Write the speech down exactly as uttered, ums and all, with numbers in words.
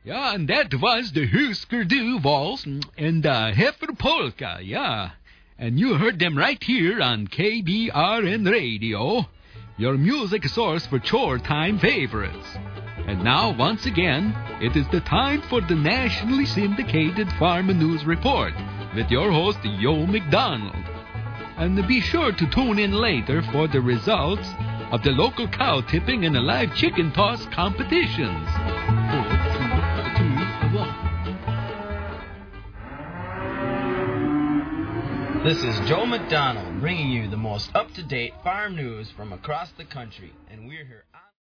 Yeah, and that was the Husker Du Waltz and the Heifer Polka, yeah. And you heard them right here on K B R N Radio, your music source for chore time favorites. And now, once again, it is the time for the nationally syndicated Farm News Report with your host, Yo McDonald. And be sure to tune in later for the results of the local cow tipping and the live chicken toss competitions. This is Joe McDonald bringing you the most up-to-date farm news from across the country, and we're here on